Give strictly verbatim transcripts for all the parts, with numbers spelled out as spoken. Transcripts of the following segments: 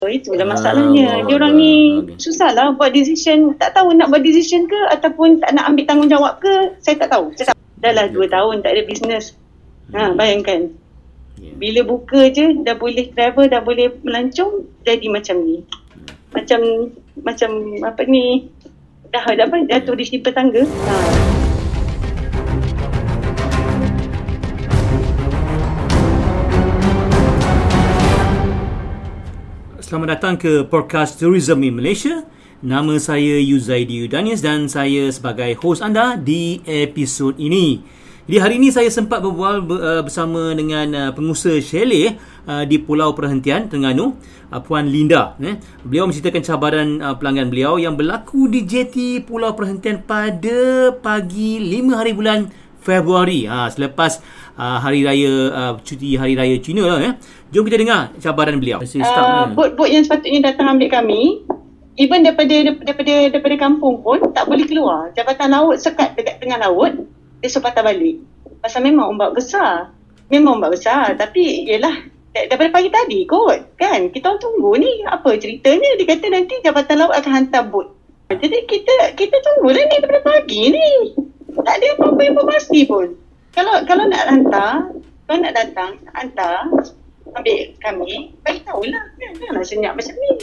So, itulah masalahnya. Ah, Dia orang ah, ni okay. susahlah buat decision. Tak tahu nak buat decision ke ataupun tak nak ambil tanggungjawab ke. Saya tak tahu. Saya tak tahu. Dah lah dua tahun tak ada bisnes. Ha, bayangkan. Yeah. Bila buka je dah boleh travel, dah boleh melancong, jadi macam ni. Macam macam apa ni? Dah dah apa? Jatuh di selipar tangga. Ha. Selamat datang ke podcast Tourism in Malaysia. Nama saya Yuzaidi Yudanis dan saya sebagai host anda di episod ini. Jadi hari ini saya sempat berbual bersama dengan pengusaha chalet di Pulau Perhentian Terengganu, Puan Linda. Beliau menceritakan cabaran pelanggan beliau yang berlaku di jeti Pulau Perhentian pada pagi lima hari bulan Februari, ha, selepas uh, hari raya uh, cuti hari raya Cina lah. Eh. Jom kita dengar cabaran beliau. Uh, bot-bot yang sepatutnya datang ambil kami, even daripada daripada daripada kampung pun tak boleh keluar. Jabatan laut sekat dekat tengah laut, esok patah balik. Pasal memang ombak besar. Memang ombak besar, tapi yalah daripada pagi tadi kot, kan? Kita orang tunggu ni apa ceritanya. Dia kata nanti jabatan laut akan hantar bot. Jadi kita kita tunggulah ni daripada pagi ni. Tak ada apa-apa informasi pun. Kalau kalau nak hantar, kalau nak datang, nak hantar, ambil kami, bagi tahulah. Janganlah senyap macam ni.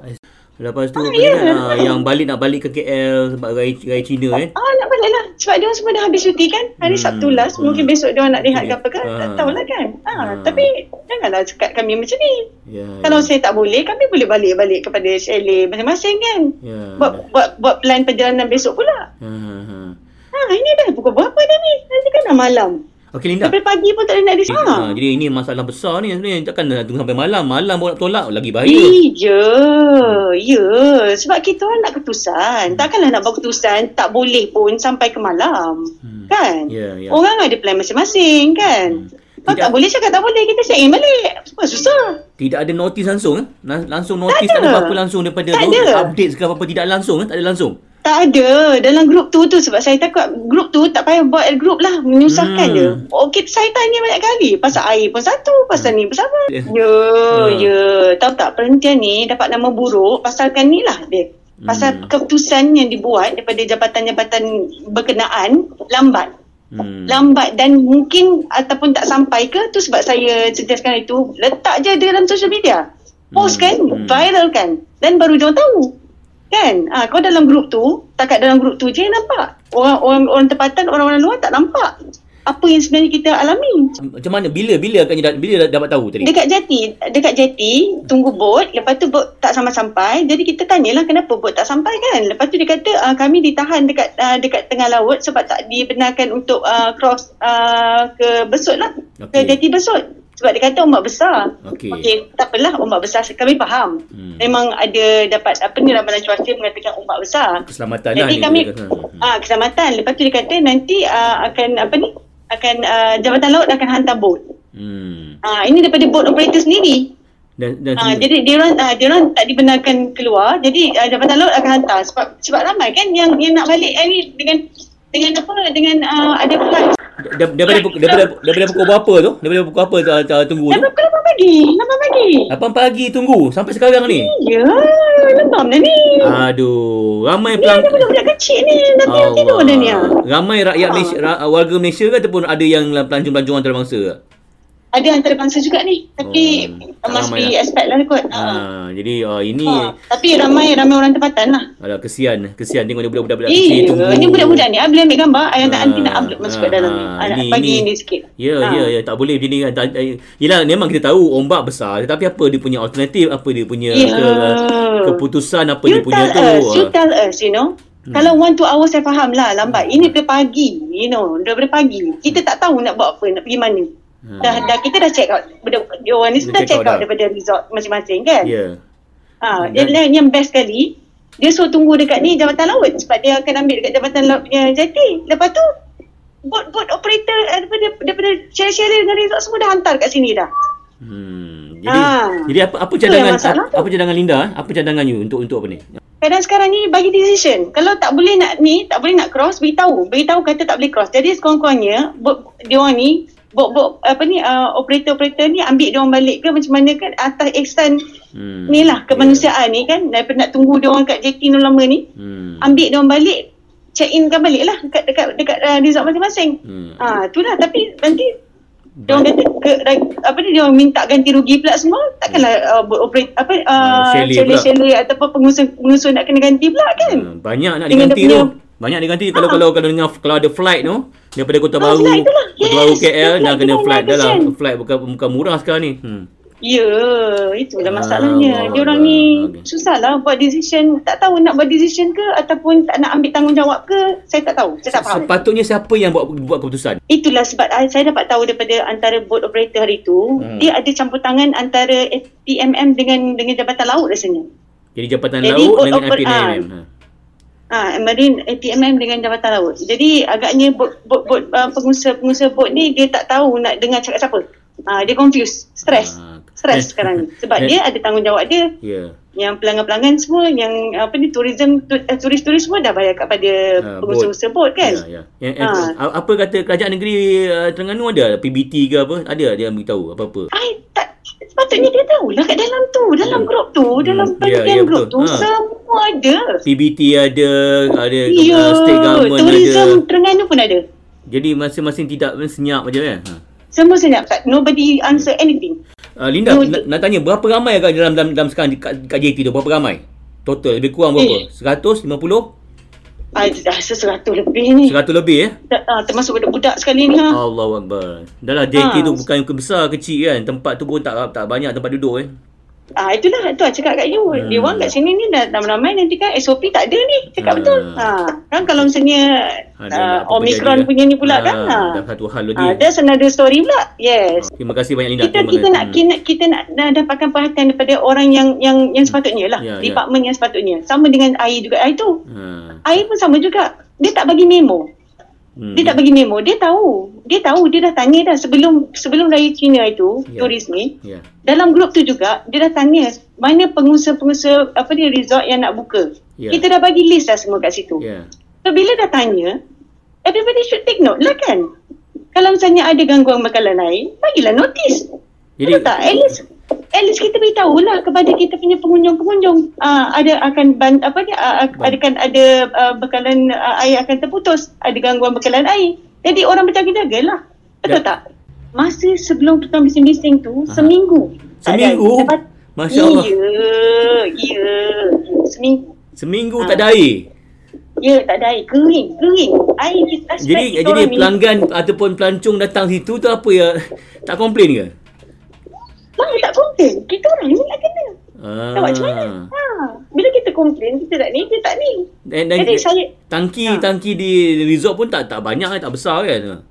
Lepas tu, ah, apa yeah. kan, ah, yang balik nak balik ke K L sebab raya, raya Cina kan? Ah, nak balik lah. Sebab dia orang semua dah habis cuti kan. Hari hmm. Sabtu last. Hmm. Mungkin besok dia orang nak rehat ke apa kan. Ah. Tak tahulah kan. Ah, Ah. Tapi janganlah sekat kami macam ni. Yeah, Kalau yeah. saya tak boleh, kami boleh balik-balik kepada chalet masing-masing kan. Yeah. Buat, buat, buat plan perjalanan besok pula. Ha, ha, ha. Ha, ini dah pukul berapa dah ni? Nanti kan dah malam. Okey Linda. Sampai pagi pun tak ada nak di sana. Ha, jadi ini masalah besar ni sebenarnya. Takkan dah tunggu sampai malam. Malam baru nak tolak lagi bahaya. Iya. Ya. Sebab kita orang nak keputusan. Takkanlah nak buat keputusan tak boleh pun sampai ke malam. Hmm. Kan? Ya, ya. Orang ada plan masing-masing kan? Hmm. Kalau tak boleh cakap tak boleh, kita check in balik. Semua susah. Tidak ada notis langsung eh? Langsung notis tak ada, tak ada apa-apa langsung daripada tak tu, ada. update segala apa-apa tidak langsung eh? Tak ada langsung. Tak ada. Dalam grup tu tu sebab saya takut grup tu tak payah buat grup lah. Menyusahkan hmm. je. Okay, saya tanya banyak kali. Pasal air pun satu. Pasal hmm. ni pun sama. Ya, hmm. ya. Tahu tak perhentian ni dapat nama buruk pasalkan ni lah dia. Pasal hmm. keputusan yang dibuat daripada jabatan-jabatan berkenaan lambat. Hmm. Lambat dan mungkin ataupun tak sampai ke tu sebab saya suggestion itu letak je dalam social media. Post kan, hmm. viral kan. Dan baru dia tahu. Kan? Ah, kau dalam grup tu, takat dalam grup tu je nampak. Orang orang orang tempatan, orang-orang luar tak nampak apa yang sebenarnya kita alami. Macam mana? Bila bila akan bila dapat tahu tadi? Dekat jeti, dekat jeti tunggu bot, lepas tu bot tak sampai-sampai. Jadi kita tanyalah kenapa bot tak sampai kan. Lepas tu dia kata ah, kami ditahan dekat uh, dekat tengah laut sebab tak dibenarkan untuk uh, cross uh, ke Besut lah. Okay. Ke jeti Besut. Sebab dia kata ombak besar. Okey. Okey, tak apalah ombak besar. Kami faham. Hmm. Memang ada dapat apa ni ramalan cuaca mengatakan ombak besar. Keselamatan Jadi lah. Jadi kami hmm. ah keselamatan. Lepas tu dia kata nanti uh, akan apa ni? akan uh, jabatan laut akan hantar bot. Hmm. Ah ini daripada bot operator sendiri. Dan, dan ah jadi dia orang uh, dia orang tak dibenarkan keluar. Jadi uh, jabatan laut akan hantar sebab sebab ramai kan yang yang nak balik eh, ni dengan dengan apa dengan uh, ada flight. Daripada pukul, daripada, daripada pukul berapa tu? Daripada pukul apa tu, tu, tunggu tu? Daripada pukul lapan pagi. lapan pagi. lapan pagi tunggu sampai sekarang ni. Ya, lembam dah ni. Aduh, ramai ni pelang... ada budak-budak kecil ni dah oh, tidur dah ni. Ramai rakyat Malaysia, warga Malaysia ke ataupun ada yang pelancong-pelancong antarabangsa ke? Ada antarabangsa juga ni. Tapi oh, must be lah. Expect lah kot. Ha, uh. Jadi uh, ini ha. Tapi ramai ramai orang tempatan lah. Alah kesian, kesian tengok dia budak-budak kecil tunggu. Ni budak-budak ni boleh ambil gambar. Ayah nak nanti nak upload masuk kat dalam ni. Nak bagi ini sikit. Ya, ha. ya, ya, tak boleh begini kan. Yalah memang kita tahu ombak besar tetapi apa dia punya alternatif, apa dia punya yeah. ke, keputusan apa you dia punya us, tu. You tell us, you know. Hmm. Kalau one two hours saya faham lah lambat. Ini daripada pagi, you know, daripada pagi. Kita tak tahu nak buat apa, nak pergi mana. Hmm. Dah, dah kita dah check out dia orang ni sudah check out, out daripada resort masing-masing kan. Ya. Yeah. Ha, dan yang best sekali dia suruh tunggu dekat ni jabatan laut sebab dia akan ambil dekat jabatan laut punya jeti. Lepas tu bot-bot operator daripada daripada share-share dengan resort semua dah hantar kat sini dah. Hmm. Jadi ha. jadi apa apa cadangan apa, apa cadangan Linda? Apa cadangan you untuk untuk apa ni? Kadang sekarang ni bagi decision. Kalau tak boleh nak ni, tak boleh nak cross, beritahu. Beritahu kata tak boleh cross. Jadi sekurang-kurangnya dia orang ni bot-bot apa ni uh, operator-operator ni ambil dia orang balik ke macam mana kan atas ihsan hmm. ni lah kemanusiaan yeah. ni kan, daripada nak tunggu dia orang kat J T ni lama ni, hmm. ambil dia orang balik, check in kan balik lah dekat dekat dekat uh, resort masing-masing. Hmm. Ah itulah, tapi nanti dia orang kata ke, apa ni dia orang minta ganti rugi pula semua, takkanlah uh, operate apa uh, chalet-chalet ataupun pengusaha-pengusaha nak kena ganti pula kan. Hmm. Banyak nak diganti tu. Banyak diganti kalau ha. kalau kalau dengar kalau ada flight tu daripada Kota oh, Baru Kota yes. Baru K L dah kena flight dah lah. Flight bukan bukan murah sekarang ni. Hmm. Ya, itulah masalahnya. Ah, dia orang ni okay. susahlah buat decision, tak tahu nak buat decision ke ataupun tak nak ambil tanggungjawab ke, saya tak tahu. Saya tak faham. Sepatutnya siapa yang buat buat keputusan? Itulah sebab saya dapat tahu daripada antara board operator hari tu, hmm. dia ada campur tangan antara T M M dengan dengan Jabatan Laut rasanya. Jadi Jabatan Jadi, Laut dengan F P M M. Ha. Ah, ha, Marine A T M M dengan Jabatan Laut. Jadi agaknya bot bot bot uh, pengusaha-pengusaha bot ni dia tak tahu nak dengar cakap siapa. Ah, dia confused, stres. Ah. Stres sekarang ni. Sebab dia ada tanggungjawab dia. Yeah. Yang pelanggan-pelanggan semua, yang apa ni tourism tu, uh, turis-turis semua dah bayar kepada uh, pengusaha bot kan. Ya, yeah, yeah. ha. Apa kata kerajaan negeri uh, Terengganu ada P B T ke apa? Ada dia beritahu apa-apa. Ai tak, sepatutnya dia tahulah kat dalam tu, dalam yeah. grup tu, dalam hmm. bahagian yeah, yeah, grup betul. tu ha. semua ada. P B T ada, ada yeah. uh, state government tourism ada. Tourism Terengganu pun ada. Jadi masing-masing tidak senyap aja kan. Ha. Semua senyap, nobody answer anything. Uh, Linda, no, nak, nak tanya berapa ramai agak dalam dalam, dalam sekarang kat, kat J T tu, berapa ramai? Total lebih kurang berapa? Eh. seratus lima puluh? Ah, rasa seratus lebih ni. seratus lebih eh? Ah, termasuk budak-budak sekali ni ha. Allahuakbar. Dahlah J T ha. tu bukan besar kecil kan, tempat tu pun tak tak banyak tempat duduk eh. Ah itulah tu cakap kat you. Hmm. Dia orang kat sini ni dah ramai nanti kan S O P tak ada ni. Cakap hmm. betul. Ha kan kalau misalnya uh, Omicron punya ni pula ha. kan. Ha. Dah satu hal lagi. Ah that's another story pula. Yes. Terima kasih banyak Linda. Kita kita nak kita, kita nak, nak dapatkan perhatian daripada orang yang yang yang sepatutnya lah. Ya, department ya. yang sepatutnya. Sama dengan air juga air tu. Hmm. Air pun sama juga. Dia tak bagi memo. Hmm. Dia tak bagi memo, dia tahu. Dia tahu, dia dah tanya dah sebelum sebelum raya Cina itu, yeah. turis ni. Yeah. Dalam grup tu juga, dia dah tanya mana pengusaha-pengusaha apa dia resort yang nak buka. Yeah. Kita dah bagi list dah semua kat situ. Yeah. So bila dah tanya, everybody should take note lah kan. Kalau misalnya ada gangguan bekalan air, bagilah notis. Jadi betul tak? At least at least kita beritahu lah kepada kita punya pengunjung-pengunjung uh, ada akan ban, apa dia uh, adakan ada uh, bekalan uh, air akan terputus, ada gangguan bekalan air. Jadi orang berjaga-jaga lah. Betul ya. tak? Masa sebelum kita bising-bising tu Aha. seminggu. Seminggu? Dapat, Masya Allah. Ya, ya. Seminggu. Seminggu ha. tak ada air? Ya, tak ada air. Kering, kering. Air kita Jadi jadi pelanggan ni. ataupun pelancong datang situ tu apa ya? Tak komplain ke? Bang, tak komplain. Kita orang ni nak kena. Ah. Tak macam mana? Ha. Bila kita komplain, kita tak ni, kita tak ni. Dan, dan, Jadi saya... Tangki ha. tangki di resort pun tak tak banyak kan? Tak besar kan?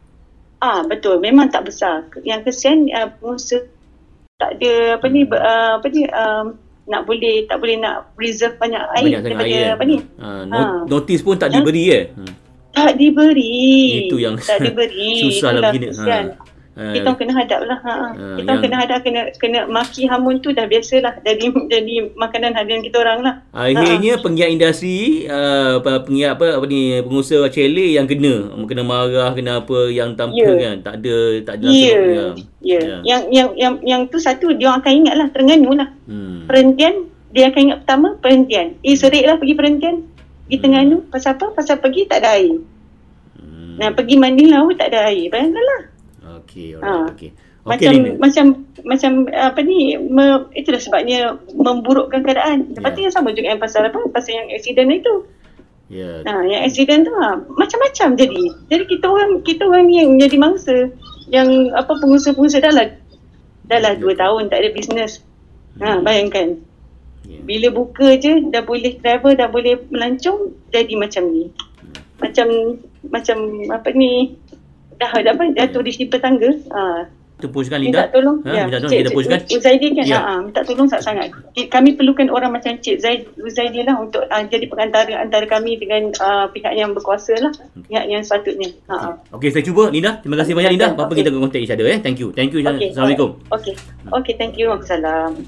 Ah betul. Memang tak besar. Yang kesian, uh, pengusaha tak ada apa ni, uh, apa ni, um, nak boleh, tak boleh nak reserve banyak air. Banyak sangat air. Apa ni? Ha. Not, ha. Notis pun tak diberi eh? Hmm. Tak diberi. Itu yang tak diberi. susah lah begini. Ha. Uh, kita kena hadap lah. Ha. Uh, kita yang... kena hadap, kena kena maki hamun tu dah biasalah. Jadi jadi makanan harian kita orang lah. Akhirnya ha. penggiat industri, uh, penggiat apa, apa ni, pengusaha chalet yang kena kena marah, kena apa yang tanpa yeah. kan. Tak ada tak ada. Ya. Yeah. Yeah. Yeah. Yang yang yang yang tu satu dia orang akan ingat lah, Terengganu lah. Hmm. Perhentian dia akan ingat pertama perhentian. Eh serik lah pergi perhentian. Pergi hmm. Terengganu pasal apa? Pasal pergi tak ada air. Hmm. Nah pergi mandi laut tak ada air. Bayangkanlah. Okey, alright, ha. okey. Okay, macam Lina. macam macam apa ni, me, itulah sebabnya memburukkan keadaan. Lepas tu yeah. yang sama juga yang pasal apa? Pasal yang accident itu. Ya. Yeah. Ha, yang accident tu ha, macam-macam jadi. Jadi kita orang kita orang ni yang menjadi mangsa. Yang apa pengusaha-pengusaha dah lah dah lah dua tahun tak ada bisnes. Ha, bayangkan. Yeah. Bila buka je dah boleh travel, dah boleh melancong, jadi macam ni. Macam macam apa ni? Dah apa dah tulis di petangga. Ha. Kita pushkan Linda. Minta tolong. Ha, ya. minta tolong kita pushkan. Uzaidi kan. Ya. Ha, minta tolong sangat-sangat. Kami perlukan orang macam Cik Zaid Uzaidi lah untuk uh, jadi perantara antara kami dengan uh, pihak yang berkuasa lah. Okay. Pihak yang sepatutnya. Ha. Okey, saya cuba Linda. Terima kasih banyak Linda. Apa okay. kita akan contact each other eh. Thank you. Thank you. Okay. Assalamualaikum. Okey. Okey, thank you. Waalaikumsalam.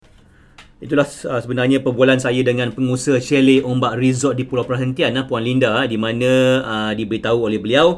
Itulah uh, sebenarnya perbualan saya dengan pengusaha chalet Ombak Resort di Pulau Perhentian, uh, Puan Linda, di mana uh, diberitahu oleh beliau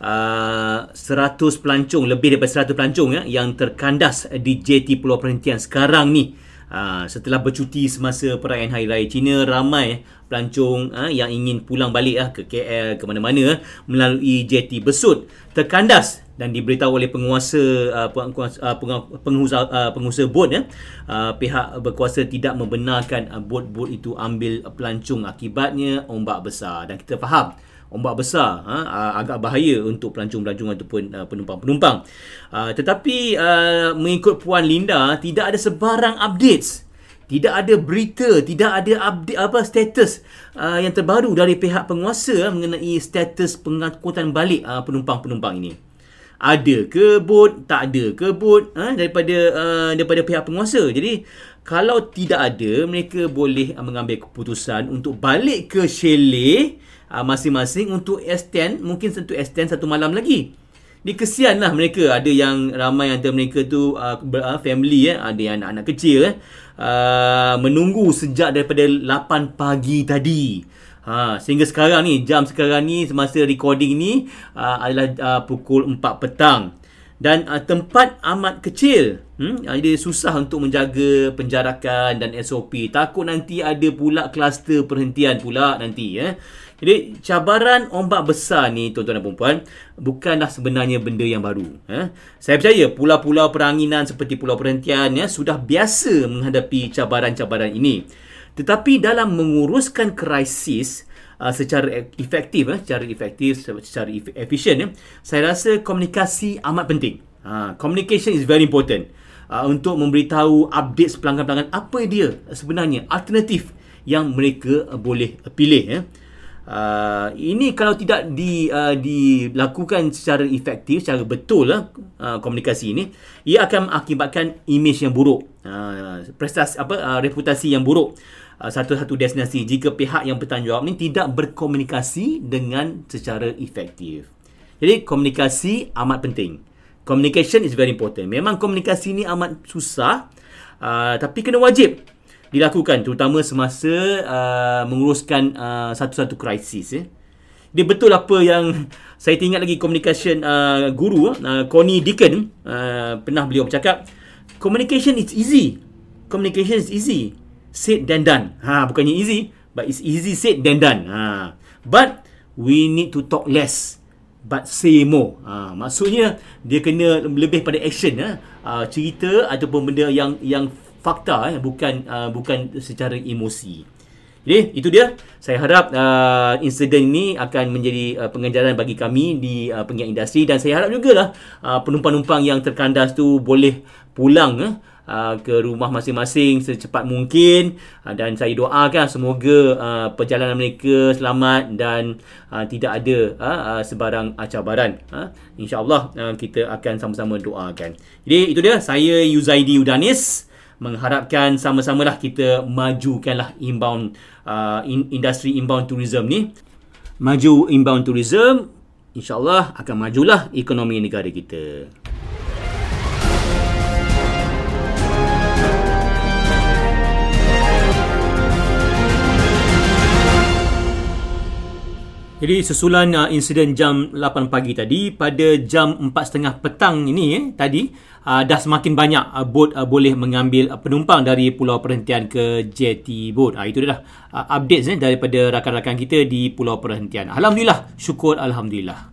uh, seratus pelancong, lebih daripada seratus pelancong ya, yang terkandas di J T Pulau Perhentian sekarang ni. Uh, setelah bercuti semasa perayaan Hari Raya Cina, ramai pelancong uh, yang ingin pulang balik uh, ke K L, ke mana-mana uh, melalui J T Besut terkandas dan diberitahu oleh penguasa uh, penguasa, uh, pengusaha, uh, pengusaha bot ya, uh, pihak berkuasa tidak membenarkan uh, bot-bot itu ambil pelancong, akibatnya ombak besar. Dan kita faham ombak besar ha, agak bahaya untuk pelancong-pelancong ataupun uh, penumpang-penumpang. Uh, tetapi uh, mengikut Puan Linda, tidak ada sebarang updates, tidak ada berita, tidak ada update apa status uh, yang terbaru dari pihak penguasa uh, mengenai status pengangkutan balik uh, penumpang-penumpang ini. Ada ke bot, tak ada ke bot uh, daripada uh, daripada pihak penguasa. Jadi kalau tidak ada, mereka boleh uh, mengambil keputusan untuk balik ke chalet Uh, masing-masing untuk extend, mungkin untuk extend satu malam lagi. Dia kesian lah mereka. Ada yang ramai antara mereka tu uh, family eh, ada yang anak-anak kecil eh, uh, menunggu sejak daripada lapan pagi tadi. Ha, sehingga sekarang ni, jam sekarang ni semasa recording ni uh, adalah uh, pukul empat petang. Dan uh, tempat amat kecil. Hmm? Dia susah untuk menjaga penjarakan dan S O P. Takut nanti ada pula kluster perhentian pula nanti. Eh. Jadi cabaran ombak besar ni, tuan-tuan dan puan-puan, bukanlah sebenarnya benda yang baru. Eh. Saya percaya pulau-pulau peranginan seperti Pulau Perhentian ya, sudah biasa menghadapi cabaran-cabaran ini. Tetapi dalam menguruskan krisis uh, secara efektif, eh, secara efektif, secara efisien, eh, saya rasa komunikasi amat penting. Uh, communication is very important uh, untuk memberitahu update pelanggan-pelanggan apa dia sebenarnya alternatif yang mereka uh, boleh pilih. Eh. Uh, ini kalau tidak di, uh, dilakukan secara efektif, secara betul lah, uh, komunikasi ini, ia akan mengakibatkan imej yang buruk, uh, prestasi apa uh, reputasi yang buruk uh, satu-satu destinasi jika pihak yang bertanggungjawab ini tidak berkomunikasi dengan secara efektif. Jadi komunikasi amat penting. Communication is very important. Memang komunikasi ni amat susah, uh, tapi kena wajib dilakukan, terutama semasa uh, menguruskan uh, satu-satu krisis. Eh. Dia betul apa yang saya ingat lagi, communication uh, guru uh, Connie Deacon uh, pernah beliau bercakap, communication is easy. Communication is easy. Said then done. Ha, bukannya easy, but it's easy said then done. Ha. But we need to talk less, but say more. Ha, maksudnya dia kena lebih pada action, eh. uh, cerita ataupun benda yang yang fakta, eh, bukan uh, bukan secara emosi. Jadi itu dia. Saya harap uh, insiden ini akan menjadi uh, pengajaran bagi kami di uh, penggiat industri, dan saya harap jugalah uh, penumpang-penumpang yang terkandas tu boleh pulang eh, uh, ke rumah masing-masing secepat mungkin, uh, dan saya doakan semoga uh, perjalanan mereka selamat dan uh, tidak ada uh, uh, sebarang uh, cabaran. Uh, InsyaAllah uh, kita akan sama-sama doakan. Jadi itu dia, saya Yuzaidi Udanis mengharapkan sama-samalah kita majukanlah inbound uh, in, industri inbound tourism ni. Maju inbound tourism, insyaAllah akan majulah ekonomi negara kita. Jadi susulan uh, insiden jam lapan pagi tadi, pada jam empat tiga puluh petang ini eh, tadi uh, dah semakin banyak uh, bot uh, boleh mengambil uh, penumpang dari Pulau Perhentian ke J T Boat. Uh, itu dia dah uh, updates eh, daripada rakan-rakan kita di Pulau Perhentian. Alhamdulillah, syukur Alhamdulillah.